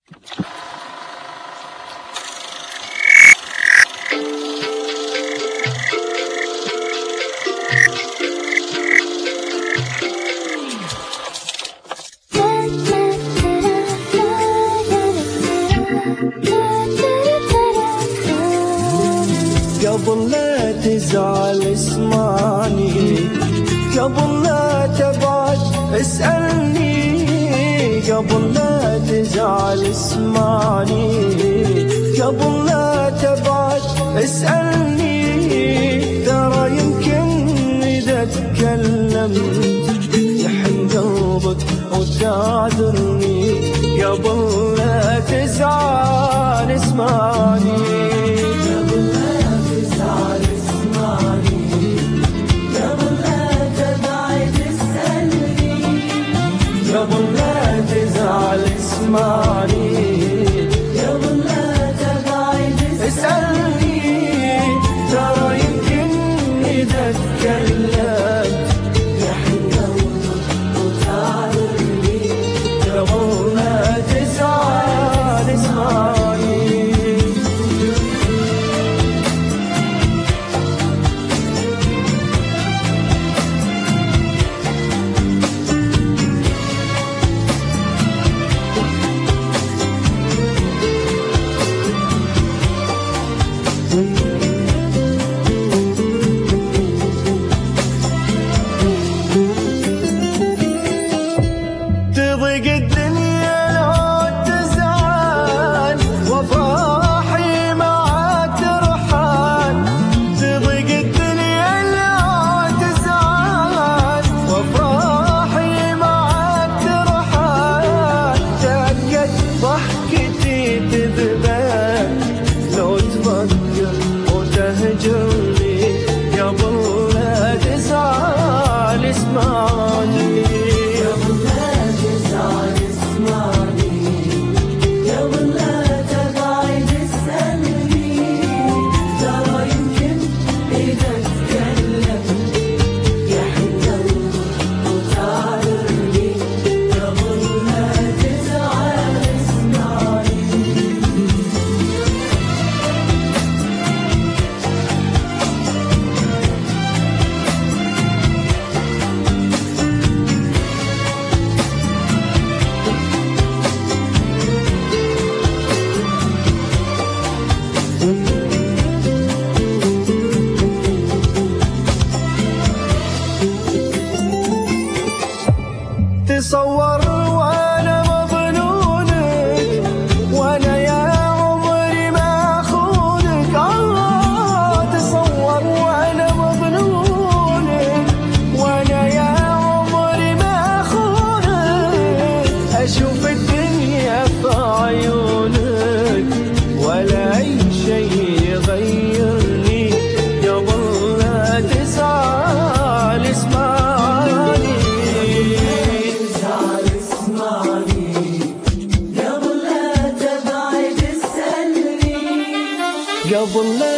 قبل لا تزعل اسمعني، قبل لا تبعد اسألني، قبل لا تزعل اسمعني، قبل لا تبعد اسألني. ترى يمكن إذا تكلمت يحن قلبك وتعذرني. قبل لا تزعل اسمعني، قبل لا تزعل اسمعني، قبل لا تبعد اسألني. ترى يمكن إذا تكلمت يحن قلبك وتعذرني. قبل لا تزعل اسمعني. تضيق الدنيا لو تزعل وافراحي معاك ترحل. تضيق الدنيا لو تزعل وافراحي معاك ترحل. تأكد ضحكتي تذبل لو تفكر وتهجرني. قبل لا تزعل اسمعني، تصور وانا مظنونك وانا يا عمري ما اخونك. تصور وانا مظنونك وانا يا عمري ما اخونك. اشوف الدنيا في عيونك ولا اي شيء يغيرني. قبل لا تزعل اسمعني، قبل لا